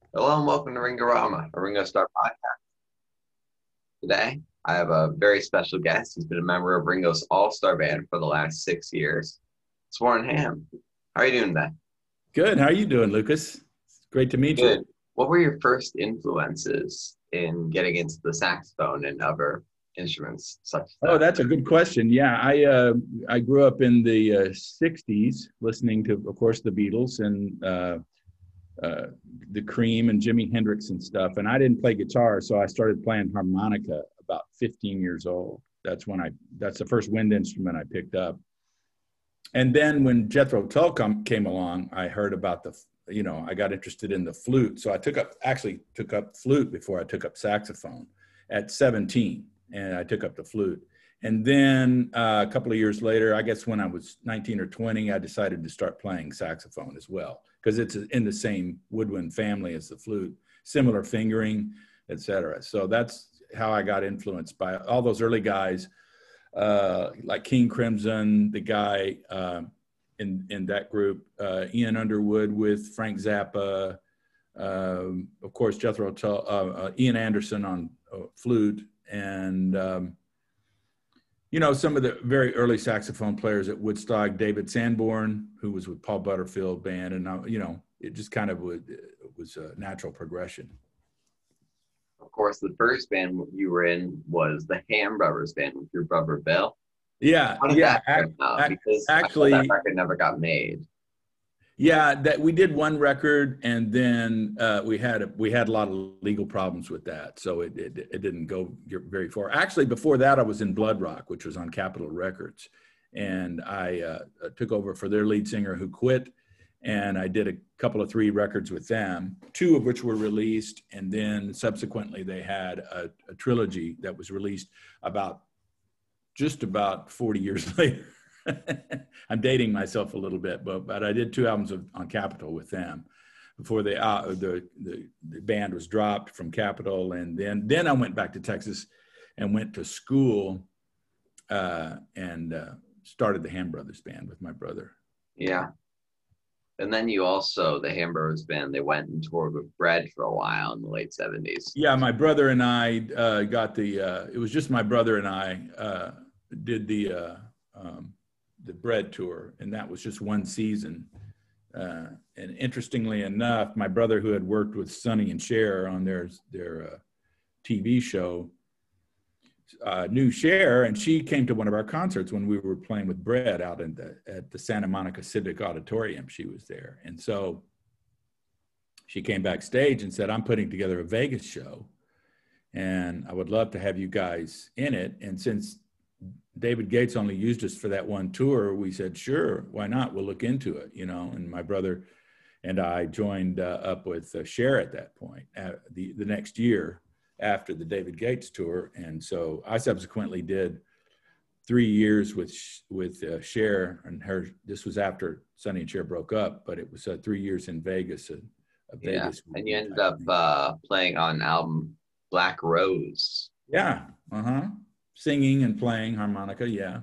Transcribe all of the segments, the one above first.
Hello and welcome to Ringorama, a Ringo Starr podcast. Today, I have a very special guest. He's been a member of Ringo's All-Star Band for the last 6 years. It's Warren Ham. How are you doing today? Good. How are you doing, Lucas? It's great to meet you. Good. What were your first influences in getting into the saxophone and other instruments such as Oh, that? that's a good question. Yeah, I grew up in the '60s, listening to, of course, the Beatles and the Cream and Jimi Hendrix and stuff. And I didn't play guitar, so I started playing harmonica about 15 years old. That's the first wind instrument I picked up. And then when Jethro Tull came along, I heard about I got interested in the flute. So I actually took up flute before I took up saxophone at 17, and I took up the flute. And then a couple of years later, I guess when I was 19 or 20, I decided to start playing saxophone as well, because it's in the same woodwind family as the flute, similar fingering, et cetera. So that's how I got influenced by all those early guys, like King Crimson, the guy in that group, Ian Underwood with Frank Zappa, of course Jethro Tull, Ian Anderson on flute, and some of the very early saxophone players at Woodstock, David Sanborn, who was with Paul Butterfield Band, and it just kind of was a natural progression. Of course, the first band you were in was the Ham Brothers Band with your brother Bill. Yeah, How did yeah. that turn out? Because I thought Actually, that record never got made. yeah, that we did one record, and then we had a lot of legal problems with that, so it didn't go very far. Actually, before that, I was in Blood Rock, which was on Capitol Records, and I took over for their lead singer who quit, and I did a couple of 3 records with them, 2 of which were released, and then subsequently they had a trilogy that was released just about 40 years later. I'm dating myself a little bit, but I did 2 albums on Capitol with them before the band was dropped from Capitol, and then I went back to Texas and went to school and started the Ham Brothers Band with my brother. Yeah. And then you also, the Ham Brothers Band, they went and toured with Bread for a while in the late 70s. Yeah, my brother and I it was just my brother and I did the Bread tour, and that was just one season. And interestingly enough, my brother, who had worked with Sonny and Cher on their TV show, knew Cher, and she came to one of our concerts when we were playing with Bread out at the Santa Monica Civic Auditorium. She was there, and so she came backstage and said, "I'm putting together a Vegas show, and I would love to have you guys in it." And since David Gates only used us for that one tour, we said, sure, why not? We'll look into it, And my brother and I joined up with Cher at that point, the next year after the David Gates tour. And so I subsequently did 3 years with Cher and her. This was after Sonny and Cher broke up, but it was 3 years in Vegas, a Vegas. And you ended up playing on album Black Rose. Yeah, singing and playing harmonica, yeah.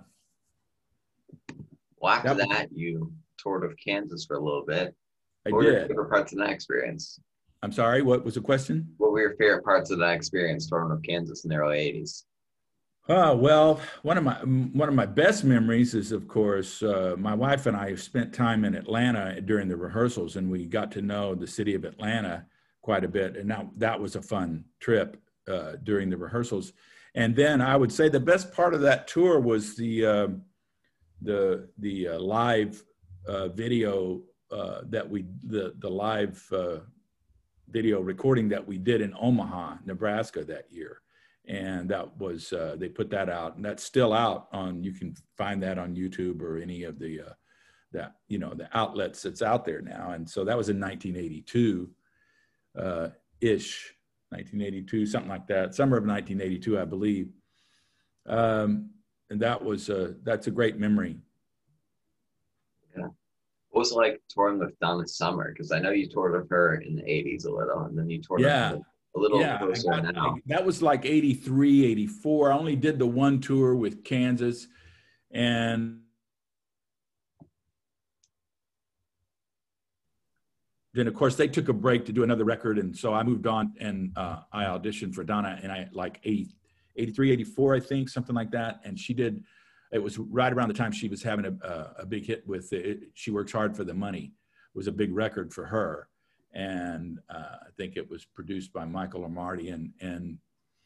Well, after that, you toured with Kansas for a little bit. What were your favorite parts of that experience? I'm sorry, what was the question? What were your favorite parts of that experience touring with Kansas in the early 80s? Well, one of my best memories is, of course, my wife and I spent time in Atlanta during the rehearsals, and we got to know the city of Atlanta quite a bit. And that was a fun trip during the rehearsals. And then I would say the best part of that tour was the live video the live video recording that we did in Omaha, Nebraska that year. And that was they put that out, and that's still out on. You can find that on YouTube or any of the the outlets that's out there now. And so that was in 1982 ish. 1982, something like that, summer of 1982, I believe. And that's a great memory. Yeah. What was it like touring with Donna Summer? Because I know you toured with her in the 80s a little, and then you toured with her a little closer now. That was like 83, 84. I only did the one tour with Kansas, and then of course they took a break to do another record. And so I moved on and I auditioned for Donna and I like 83, 84, I think, something like that. And she did, it was right around the time she was having a big hit with She Works Hard for the Money. It was a big record for her. And I think it was produced by Michael Amarty. And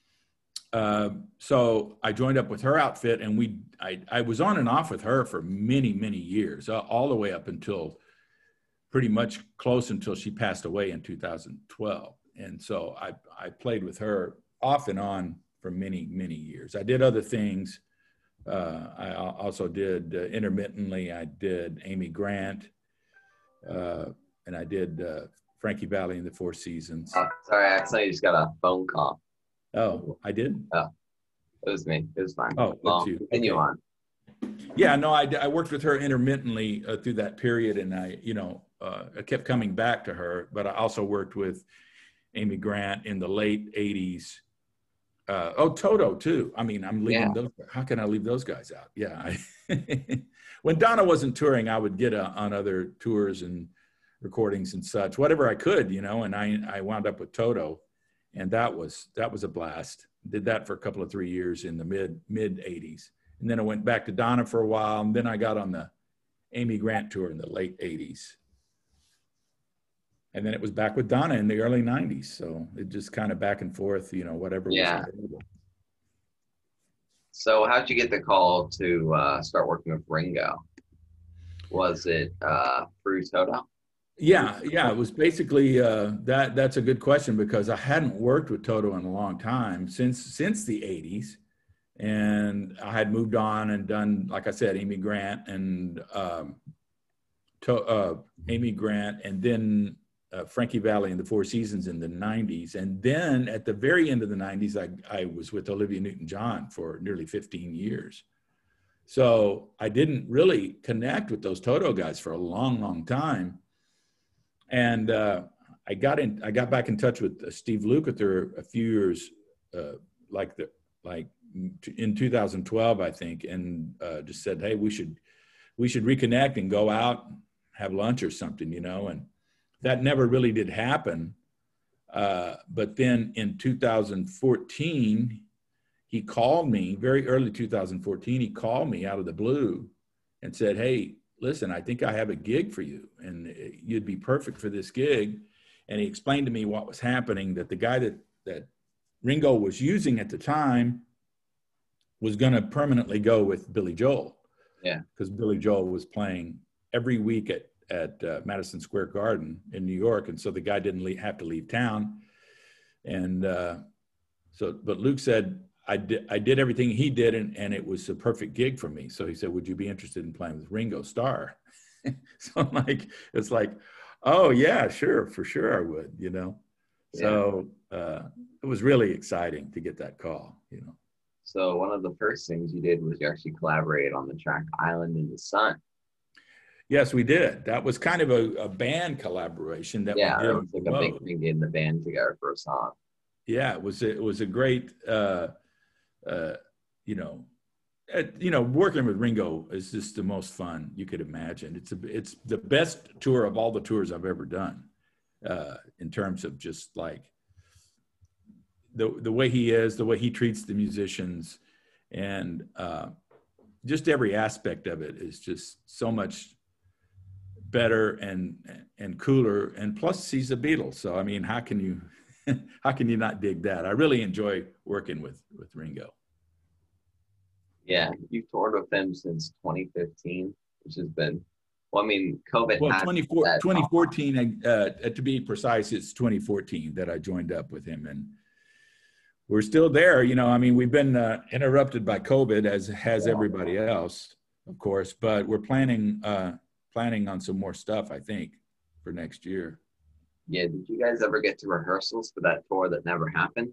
so I joined up with her outfit, and I was on and off with her for many, many years, all the way up until pretty much close until she passed away in 2012. And so I played with her off and on for many, many years. I did other things. I also did intermittently, I did Amy Grant, and I did Frankie Valli and the Four Seasons. Oh, sorry, I accidentally just got a phone call. Oh, I did? Oh, it was me. It was fine. Oh, that's you. Continue on. Yeah, no, I worked with her intermittently through that period, and I kept coming back to her, but I also worked with Amy Grant in the late 80s. Toto too. I mean, I'm leaving those. How can I leave those guys out? Yeah. When Donna wasn't touring, I would get on other tours and recordings and such, whatever I could, and I wound up with Toto, and that was a blast. Did that for a couple of 3 years in the mid 80s. And then I went back to Donna for a while, and then I got on the Amy Grant tour in the late 80s. And then it was back with Donna in the early 90s. So it just kind of back and forth, whatever was available. So how'd you get the call to start working with Ringo? Was it through Toto? Yeah. It was basically that's a good question, because I hadn't worked with Toto in a long time, since the 80s. And I had moved on and done, like I said, Amy Grant and Amy Grant, and then Frankie Valli and the Four Seasons in the 90s. And then at the very end of the 90s, I was with Olivia Newton-John for nearly 15 years. So I didn't really connect with those Toto guys for a long, long time. And I got back in touch with Steve Lukather a few years, in 2012, I think, and just said, hey, we should reconnect and go out, have lunch or something, and that never really did happen. But then in 2014, he called me, very early 2014, he called me out of the blue and said, hey, listen, I think I have a gig for you, and you'd be perfect for this gig. And he explained to me what was happening, that the guy that Ringo was using at the time was going to permanently go with Billy Joel. Yeah. Because Billy Joel was playing every week at Madison Square Garden in New York. And so the guy didn't have to leave town. And but Luke said, I did everything he did, and it was a perfect gig for me. So he said, would you be interested in playing with Ringo Starr? So it's like, oh yeah, sure, for sure I would, Yeah. So it was really exciting to get that call, So one of the first things you did was you actually collaborated on the track Island in the Sun. Yes, we did. That was kind of a band collaboration that we did. It was like a big thing getting the band together for a song. Yeah, it was a great, working with Ringo is just the most fun you could imagine. It's the best tour of all the tours I've ever done, in terms of just like the way he is, the way he treats the musicians, and just every aspect of it is just so much better and cooler. And plus he's a Beatle. So, I mean, how can you not dig that? I really enjoy working with Ringo. Yeah. You've toured with him since 2015, which has been, well, I mean, COVID. Well, 2014, to be precise, it's 2014 that I joined up with him, and we're still there. I mean, we've been interrupted by COVID, as has everybody else, of course, but we're planning on some more stuff, I think, for next year. Yeah. Did you guys ever get to rehearsals for that tour that never happened?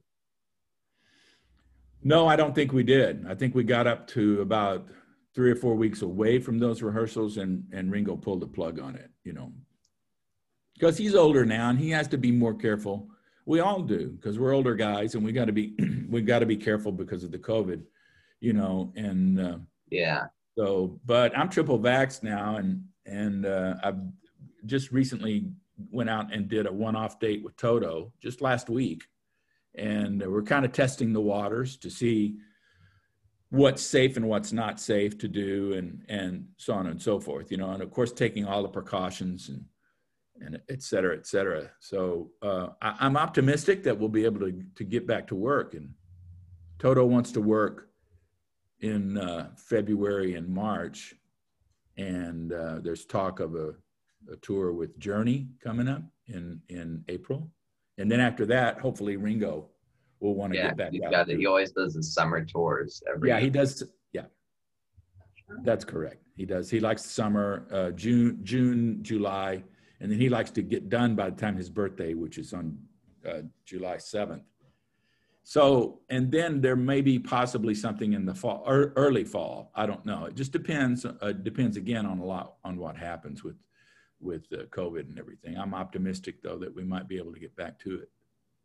No, I don't think we did. I think we got up to about 3 or 4 weeks away from those rehearsals, and Ringo pulled the plug on it, because he's older now and he has to be more careful. We all do, because we're older guys, and we got to be careful because of the COVID, and yeah. So, but I'm triple vaxxed now, and I've just recently went out and did a one-off date with Toto just last week. And we're kind of testing the waters to see what's safe and what's not safe to do, and so on and so forth, you know, and of course, taking all the precautions and et cetera, et cetera. So I'm optimistic that we'll be able to get back to work. And Toto wants to work in February and March. And there's talk of a tour with Journey coming up in April. And then after that, hopefully Ringo will want to get back out. He always does the summer tours every year. He does. Yeah, that's correct. He does. He likes the summer, June, July, and then he likes to get done by the time his birthday, which is on July 7th. So, and then there may be possibly something in the fall or early fall. I don't know. It just depends. Depends again on what happens with COVID and everything. I'm optimistic though that we might be able to get back to it.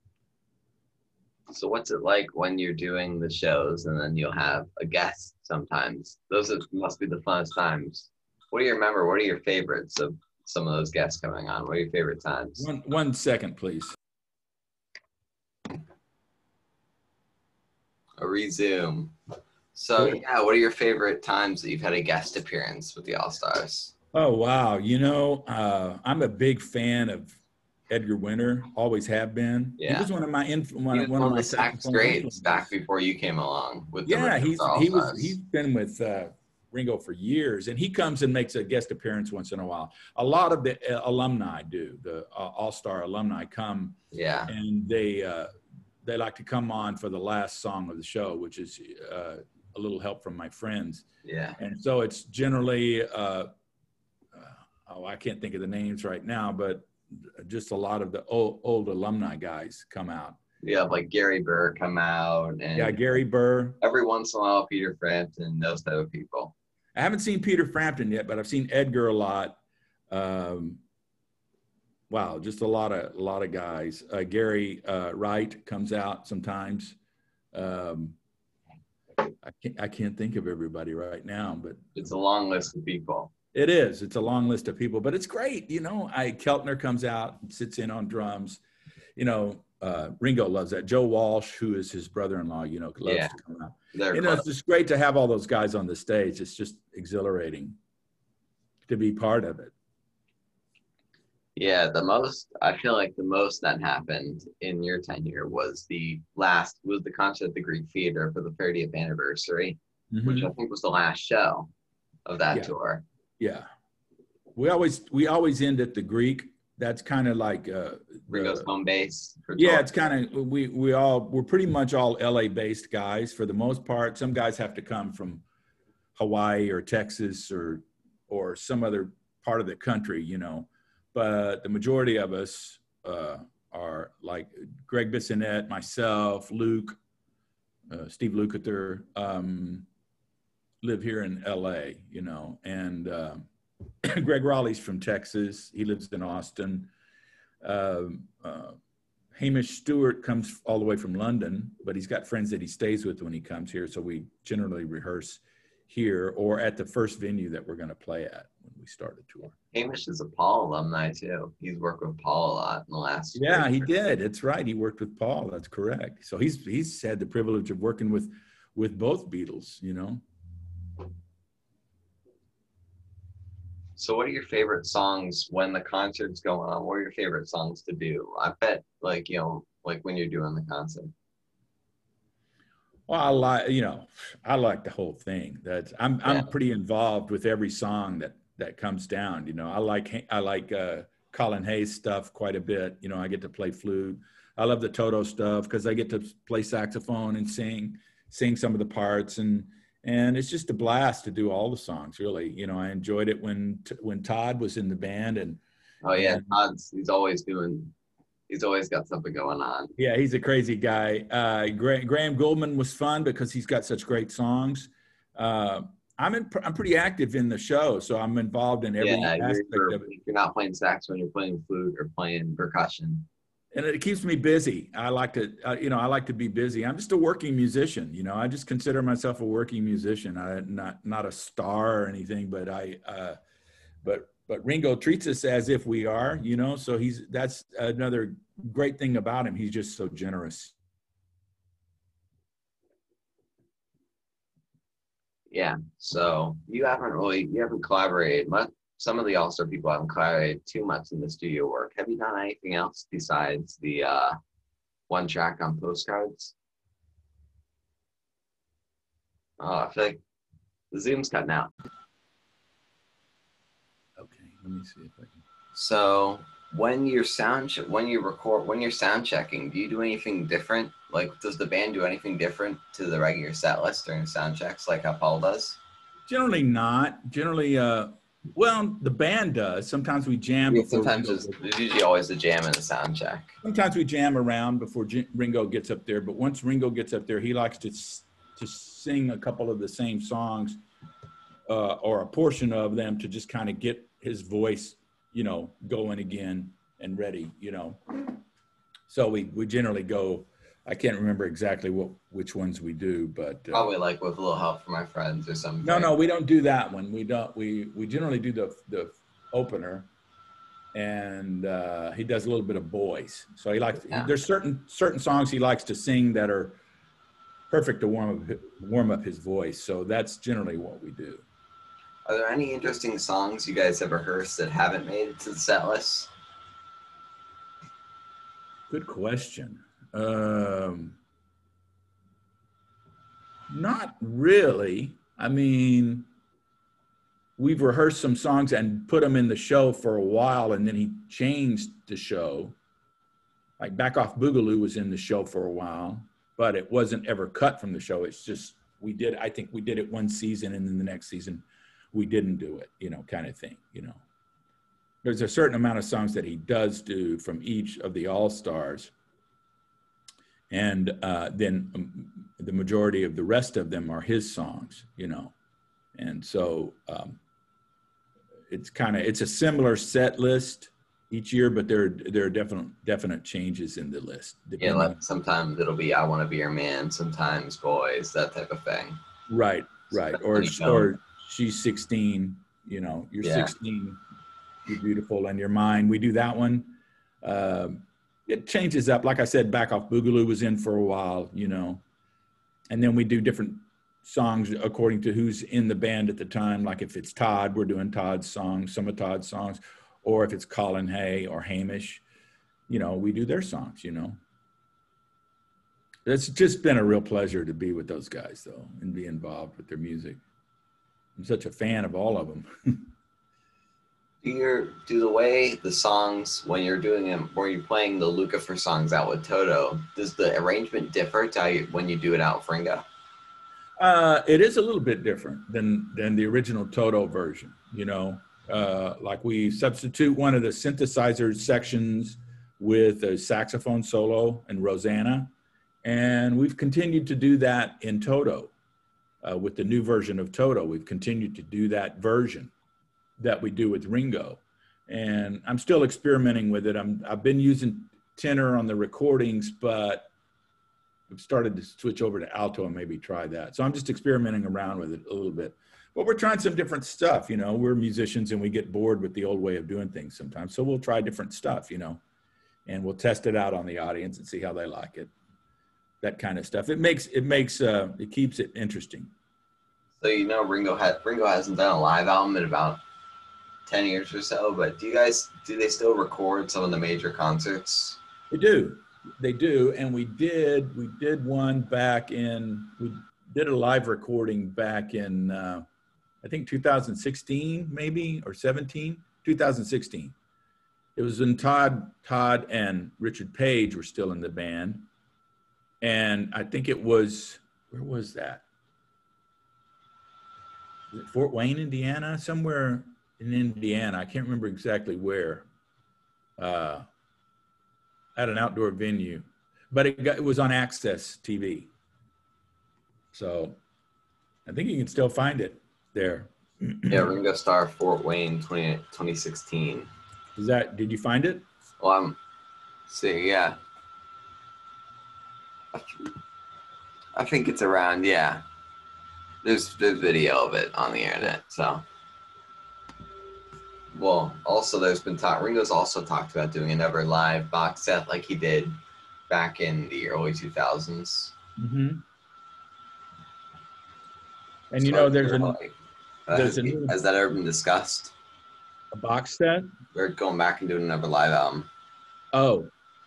So what's it like when you're doing the shows and then you'll have a guest sometimes? Must be the funnest times. What do you remember? What are your favorites of some of those guests coming on? What are your favorite times? One second, please. A resume. So yeah, what are your favorite times that you've had a guest appearance with the All-Stars? Oh, wow. You know, I'm a big fan of Edgar Winter, always have been. Yeah. He was one of my one of the sax greats back before you came along with the he's been with Ringo for years, and he comes and makes a guest appearance once in a while. A lot of the alumni do. The All-Star alumni come, and they like to come on for the last song of the show, which is A Little Help from My Friends. Yeah. And so it's generally I can't think of the names right now, but just a lot of the old alumni guys come out. We have like Gary Burr come out, and Gary Burr. Every once in a while, Peter Frampton, those type of people. I haven't seen Peter Frampton yet, but I've seen Edgar a lot. Wow, just a lot of guys. Gary Wright comes out sometimes. I can't think of everybody right now, but it's a long list of people. It is. It's a long list of people, but it's great. You know, Keltner comes out and sits in on drums. You know, Ringo loves that. Joe Walsh, who is his brother-in-law, you know, loves to come out. It's just great to have all those guys on the stage. It's just exhilarating to be part of it. Yeah, I feel like the most that happened in your tenure was the concert at the Greek Theater for the 30th anniversary, which I think was the last show of that tour. Yeah, we always end at the Greek. That's kind of like Ringo's home base. It's kind of we're pretty much all LA based guys for the most part. Some guys have to come from Hawaii or Texas or some other part of the country, you know. But the majority of us are like Greg Bissonette, myself, Luke, Steve Lukather. Live here in LA, you know, and Greg Raleigh's from Texas. He lives in Austin. Hamish Stewart comes all the way from London, but he's got friends that he stays with when he comes here. So we generally rehearse here or at the first venue that we're going to play at when we start a tour. Hamish is a Paul alumni too. He's worked with Paul a lot in the last year. Yeah, he did. It's right. He worked with Paul. That's correct. So he's had the privilege of working with both Beatles, you know. So what are your favorite songs when the concert's going on? What are your favorite songs to do? I bet like when you're doing the concert. Well, I like the whole thing. I'm pretty involved with every song that comes down. You know, I like Colin Hayes stuff quite a bit. You know, I get to play flute. I love the Toto stuff because I get to play saxophone and sing some of the parts, and it's just a blast to do all the songs. Really, you know, I enjoyed it when Todd was in the band, and he's always got something going on. Yeah, he's a crazy guy. Graham Gouldman was fun because he's got such great songs. I'm pretty active in the show, so I'm involved in every aspect of it. You're not playing saxophone, you're playing flute or playing percussion. And it keeps me busy. I like to be busy. I'm just a working musician. You know, I just consider myself a working musician. I'm not a star or anything, but but Ringo treats us as if we are, you know, so that's another great thing about him. He's just so generous. Yeah. So you haven't collaborated much. Some of the All-Star people haven't collaborated too much in the studio work. Have you done anything else besides the one track on Postcards? Oh, I feel like the Zoom's cutting out. Okay, let me see if I can. So when you're sound checking, do you do anything different? Like, does the band do anything different to the regular set list during sound checks, like how Paul does? Generally not. Generally, well, the band does. Sometimes we jam. Yeah, sometimes there's usually always the jam in the sound check. Sometimes we jam around before Ringo gets up there. But once Ringo gets up there, he likes to sing a couple of the same songs or a portion of them to just kind of get his voice, you know, going again and ready, you know. So we generally go. I can't remember exactly which ones we do, but probably like with a little help from my friends or something. No, we don't do that one. We don't. We generally do the opener, and he does a little bit of Boys. So he likes. Yeah. There's certain songs he likes to sing that are perfect to warm up his voice. So that's generally what we do. Are there any interesting songs you guys have rehearsed that haven't made it to the set list? Good question. Not really. I mean, we've rehearsed some songs and put them in the show for a while, and then he changed the show. Like Back Off Boogaloo was in the show for a while, but it wasn't ever cut from the show. It's just I think we did it one season, and then the next season we didn't do it, you know, kind of thing, you know. There's a certain amount of songs that he does do from each of the All-Stars. And then the majority of the rest of them are his songs, you know. And so it's a similar set list each year, but there are definite changes in the list. Yeah, like sometimes it'll be I Want to Be Your Man, sometimes Boys, that type of thing. Right. Or She's 16, you know, you're 16, you're beautiful, and you're mine. We do that one. It changes up. Like I said, Back Off Boogaloo was in for a while, you know. And then we do different songs according to who's in the band at the time. Like if it's Todd, we're doing Todd's songs, some of Todd's songs. Or if it's Colin Hay or Hamish, you know, we do their songs, you know. It's just been a real pleasure to be with those guys, though, and be involved with their music. I'm such a fan of all of them. Do the way the songs, when you're doing them, or you're playing the Lucifer songs out with Toto, does the arrangement differ when you do it out with Ringo? It is a little bit different than the original Toto version, you know. Like we substitute one of the synthesizer sections with a saxophone solo and Rosanna. And we've continued to do that in Toto. With the new version of Toto, we've continued to do that version that we do with Ringo. And I'm still experimenting with it. I've been using tenor on the recordings, but I've started to switch over to alto and maybe try that. So I'm just experimenting around with it a little bit. But we're trying some different stuff, you know. We're musicians and we get bored with the old way of doing things sometimes. So we'll try different stuff, you know, and we'll test it out on the audience and see how they like it. That kind of stuff. It keeps it interesting. So, you know, Ringo hasn't done a live album in about 10 years or so, but do they still record some of the major concerts? They do. And we did one we did a live recording back in, I think 2016, maybe, or 17, 2016. It was when Todd and Richard Page were still in the band. And I think it was, where was that? Was it Fort Wayne, Indiana? Somewhere in Indiana. I can't remember exactly where. At an outdoor venue. But it was on Access TV. So I think you can still find it there. Yeah, Ringo Starr, Fort Wayne, 2016. Did you find it? Well, I'm seeing, yeah. I think it's around, yeah. There's video of it on the internet, so. Well, also there's been talk. Ringo's also talked about doing another live box set like he did back in the early 2000s. Hmm. And you So I know, wonder, like, there's a new has that ever been discussed? a box set. We're going back and doing another live album. Oh,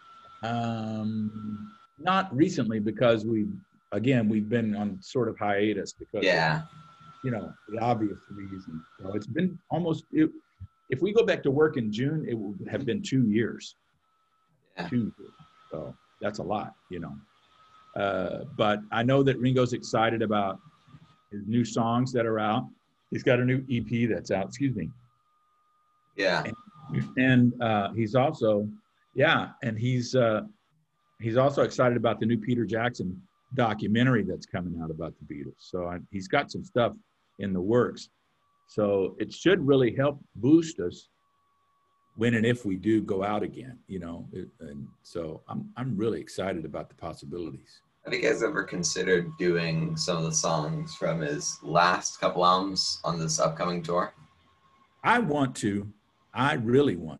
not recently because we've been on sort of hiatus because of, Yeah, the obvious reasons. So it's been if we go back to work in June, it will have been 2 years. yeah, 2 years. So that's a lot. But I know that Ringo's excited about his new songs that are out. He's got a new EP that's out. Excuse me. yeah. And he's also, yeah, and he's also excited about the new Peter Jackson documentary that's coming out about the Beatles. So he's got some stuff in the works. So it should really help boost us when and if we do go out again. And so I'm really excited about the possibilities. Have you guys ever considered doing some of the songs from his last couple albums on this upcoming tour? I want to. I really want.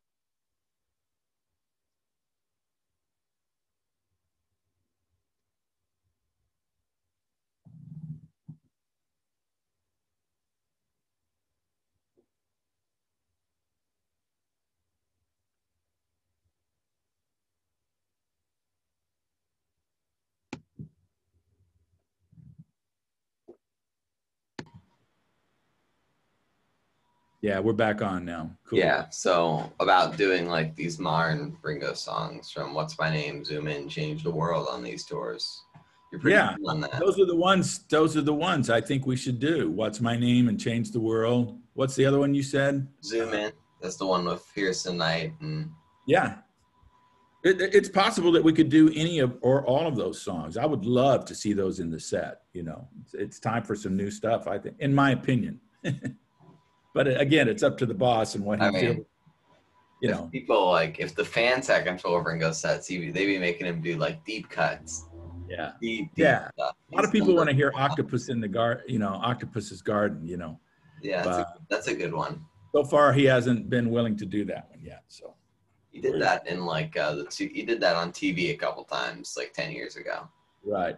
Yeah, we're back on now. Cool. Yeah, so about doing like these modern Ringo songs from What's My Name, Zoom In, Change the World on these tours. You're pretty Yeah, cool on that. those are the ones. Those are the ones I think we should do. What's My Name and Change the World. What's the other one you said? Zoom In, that's the one with Fierce and Night. And Yeah, it's possible that we could do any of or all of those songs. I would love to see those in the set. It's time for some new stuff, I think, in my opinion. But again, it's up to the boss and what he feels. If people if the fans had control of Ringo sets, they'd be making him do like deep cuts. Yeah. Deep Yeah. stuff. A lot of people want to hear Octopus in the Garden, Octopus's Garden, Yeah, that's a good one. So far, he hasn't been willing to do that one yet. So he did that in he did that on TV a couple times, like 10 years ago. Right.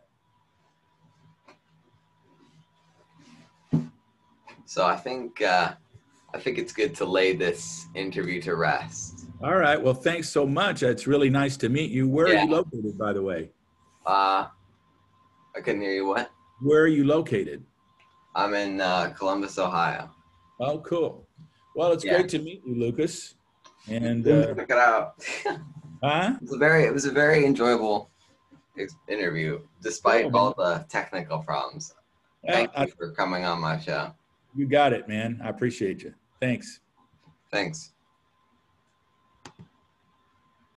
So I think it's good to lay this interview to rest. All right. Well, thanks so much. It's really nice to meet you. Where are you located, by the way? I couldn't hear you. What? Where are you located? I'm in Columbus, Ohio. Oh, cool. Well, it's great to meet you, Lucas. And check it out. Huh? It was a very enjoyable interview, despite all the technical problems. Thank you for coming on my show. You got it, man. I appreciate you. Thanks. Thanks.